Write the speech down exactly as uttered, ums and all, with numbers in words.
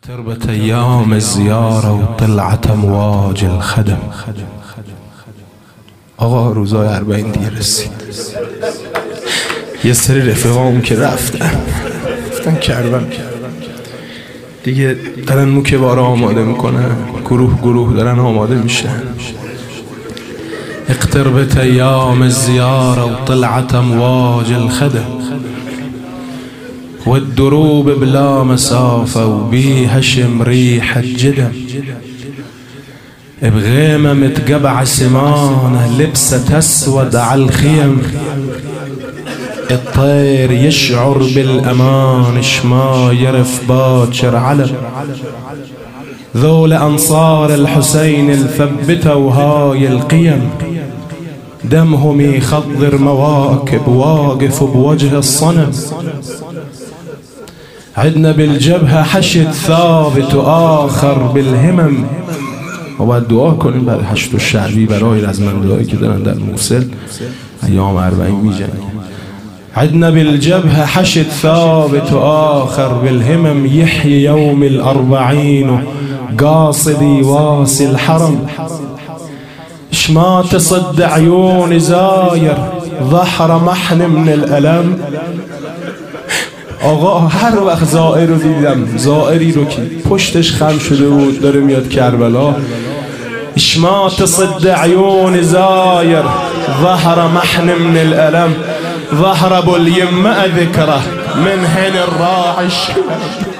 اقتربت ايام الزیاره و طلعت امواج الخدم. آقا روزای اربعین دیگه رسید. یه سری رفیقام که رفتن رفتن کربن دیگه، دارن موکه بارا آماده میکنن، گروه گروه دارن آماده میشن. اقتربت ايام الزيارة وطلعت امواج الخدم، والدروب بلا مسافة وبيها شم ريحة جدم. بغيمة متقبع سمانة لبسة اسود على الخيم، الطير يشعر بالامان شماير في باكر علم. ذول انصار الحسين الثبتة وهاي القيم، دمهم يخضر مواكب واقف بوجه الصنم. عدنا بالجبهة حشد ثابت وآخر بالهمم. و باید دعا کنیم برای حشد الشعبی، برای رزمندهایی که دارن در موصل ایام اربعین میجنگن. عدنا بالجبهة حشد ثابت وآخر بالهمم، يحيي يوم الأربعين قاصدي واسي الحرم. شما تصد عيون زاير ظهر محن من الألم. آقا هر وقت زائر رو دیدم، زائری رو که پشتش خم شده بود داره میاد کربلا، شما تصد عيون زاير ظهر محن من الألم. ظهر ابو اليمة ذكره من هن الراعي.